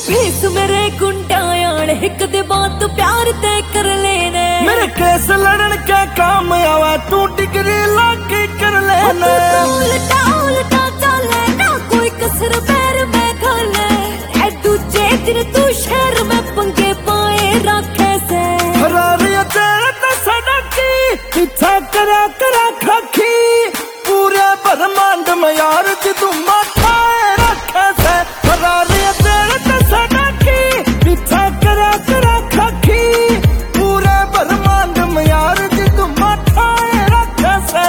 भेस मेरे गुंडायान एक दे बात प्यार ते कर लेने मेरे केस लड़न के काम आवा तू डिग्री लाके कर लेने उल्टा उल्टा चले ना कोई कसर पैर में खाले ए दूजे दिन तू शहर में पंगे पाए रखे से हरारिया तेरे ते सड़की पीछा करा करा खाखी पूरे ब्रह्मांड में यार तू माथा रखे से हरारिया तेरे ते सड़की पीछा करा करा खाखी पूरे ब्रह्मांड में यार तू माथा रखे से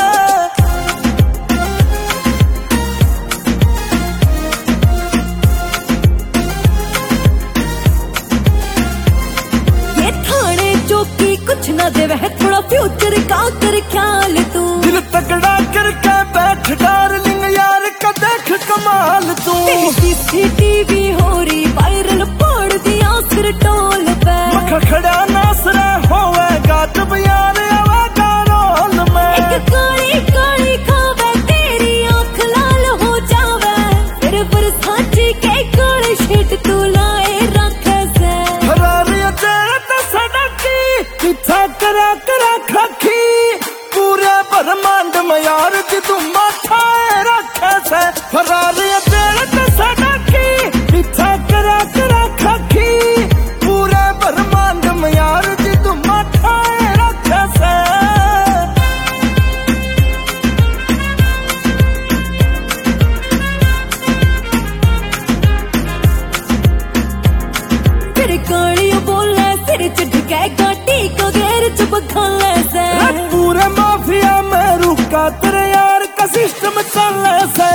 कुछ ना दे वह थोड़ा फ्यूचर का कर ख्याल तू दिल तगड़ा करके बैठ डार्लिंग यार का देख कमाल तू सीसीटीवी हो रही वायरल पड़ दिया सिर टोल पे मख खड़ा नासरा होवेगा तब यार आवेगा रोल में एक काली काली खावे तेरी आंख लाल हो जावे फिर बरसाती के काले शीट तू लाए रखे से हरारिया तेरे ते सड़की पीछा करा करा खाखी पूरे ब्रह्मांड में यार तू माथा रखे से हरारिया तेरे ते सड़की पीछा करा करा खाखी पूरे ब्रह्मांड में यार तू माथा रखे से तेरे काली बोले सिर चढ़के गाटी को घेर चुप खाले से पूरे माफिया में रुका तेरे यार का सिस्टम चल से